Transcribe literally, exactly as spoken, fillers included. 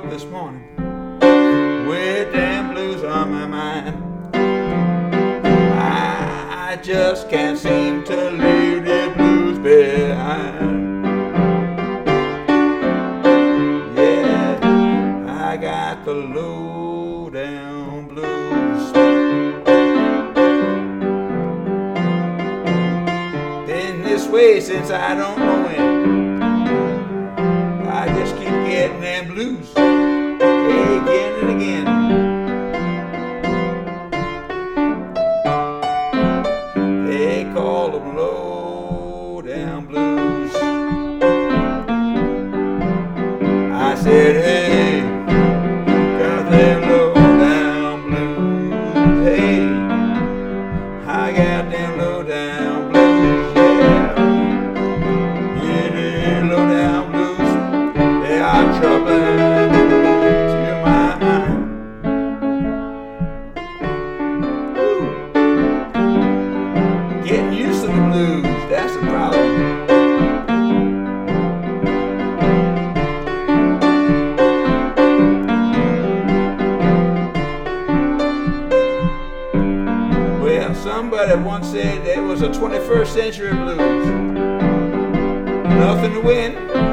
up this morning with them blues on my mind. I just can't seem to leave the blues behind. Yeah, I got the low down blues. Been this way since I don't know when. I just keep getting them blues again and again. They call them low down blues. I said, hey, got them low down blues. Hey, I got them low down blues. Yeah, yeah, them low down blues. They are troubling to my mind. Woo. Getting used to the blues, that's the problem. Well, somebody once said there was a twenty-first century blues. Nothing to win,